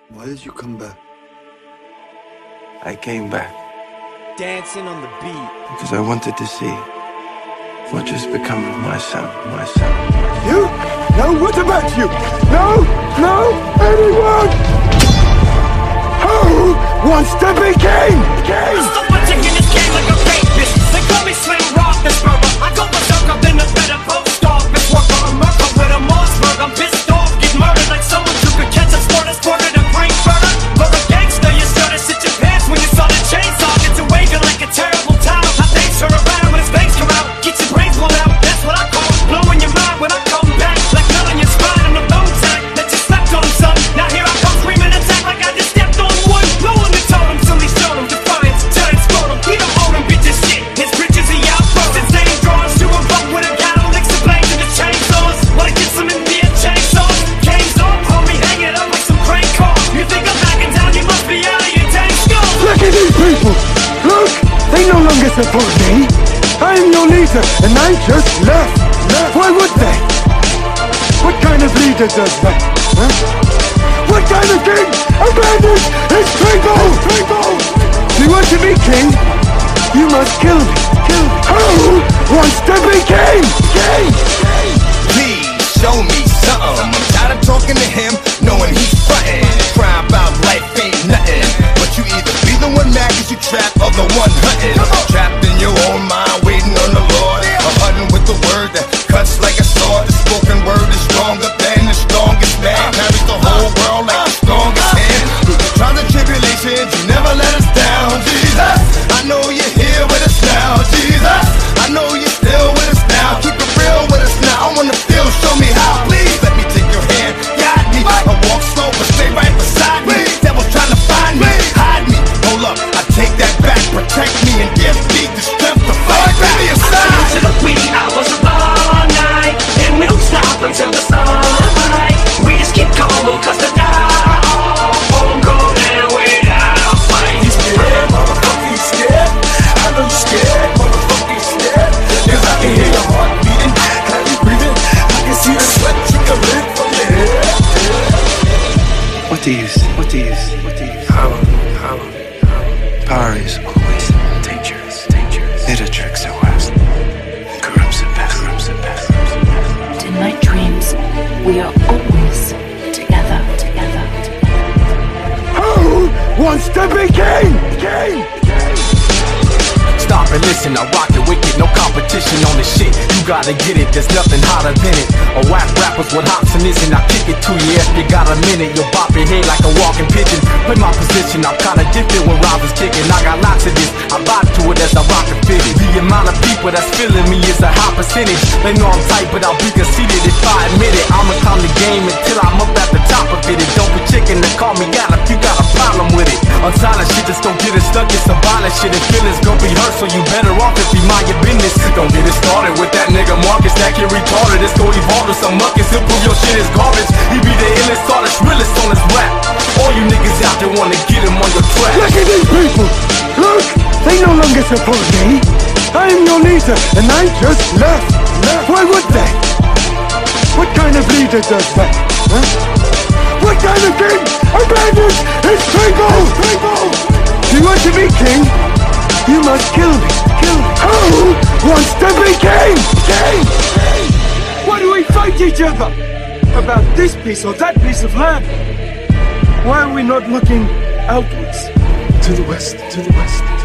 Why did you come back? I came back dancing on the beat because I wanted to see what has become of my son. You? No, what about you? No, anyone? Who wants to be king? Stop watching in this game like a rapist. They call me Slim Roethlisberger. I go berserk up in the better post office. Work for America with a Mossberg. I'm pissed off, get murdered like someone who could catch a sport and sport at a brain burner. For a gangster, you started sit your pants when you saw the chainsaw. It's a waving like a terrible time. How things turn around when his bangs come out. Get your brains blown out, that's what I call blowing your mind when I come back. Like nut on your spine on the bone tag that you slept on, son. Now here I come screaming attack like I just stepped on wood. Blowing the totem, somebody showed him defiance. Giant scrotum, he don't own him, bitches shit. His britches he outgrown. Insane drawers to a boat with a gallon licks and blades and the chainsaws. Wanna get some Indian chainsaws? Canes off, homie, hang it up like some crank car. You think I'm backing down, you must be out of your tank skull. Look at these people! Look! They no longer support me! I'm your leader, and I just left! Why would they? What kind of leader does that? Huh? What kind of king abandons his people? You want to be king? You must kill me! Who wants to be king? Please show me something. I'm tired of talking to him, knowing he's frontin'. Crying about life ain't nothing, but you either be the one mad cause you trapped or the one hunting. Trapped in your own mind, waiting on the Lord. I'm hunting with the word that cuts like a sword. The spoken word is stronger than the strongest man. Carries the whole world like the strongest hand. Through the trials and tribulations, you never let us down. Jesus, I know you're here with us now. Jesus, I know you're still with us now. Keep it real with us now. I wanna feel, show me how. Please let me take your hand, guide me. I walk slow but stay right beside me. Devil's trying to find me, hide me. Hold up, I take that back. Protect me and give me the strength to fight back. Be aside. To the wee hours of all night, and we don't stop until the sunlight. We just keep going cause the night won't go down without a fight. You scared, motherfucker, you scared. I know you scared, motherfucker, you scared. Cause I can hear your heart beating, how you breathing. I can see the sweat trickling from your head. What do you see? How? Power is always dangerous. It attracts the West, corrupts the best. In my dreams, we are always together. Who wants to be king? Stop and listen, I rock it wicked, no competition on this shit. You gotta get it, there's nothing hotter than it. A whack rappers with hops and isn't, I kick it to you if you got a minute. You'll bop your head like a walking pigeon. Play my position, I'm kinda different when rhymes is kicking. I got lots of this, I vibe to it as I rock and fit it. The amount of people that's feeling me is a high percentage. They know I'm tight, but I'll be conceited if I admit it. I'ma calm the game until I'm up at the top of it. And don't be chicken to call me out if you got a problem with it. Unsilent shit, just don't get it stuck, it's some violent shit. And feelings gon' be hurt, so you better off if you mind your business. Don't get it started with that nigga Marcus, that kid retarded. It's gon' evolve to some muckus, he'll prove your shit is garbage. He be the illest, artist, realest on his rap. All you niggas out there wanna get him on your track. Look at these people! Look! They no longer support me! I'm your leader, and I just left! Why would they? What kind of leader does that? Huh? What kind of king abandons his people? You want to be king? You must kill me! Who wants to be king? Why do we fight each other? About this piece or that piece of land? Why are we not looking outwards? To the west.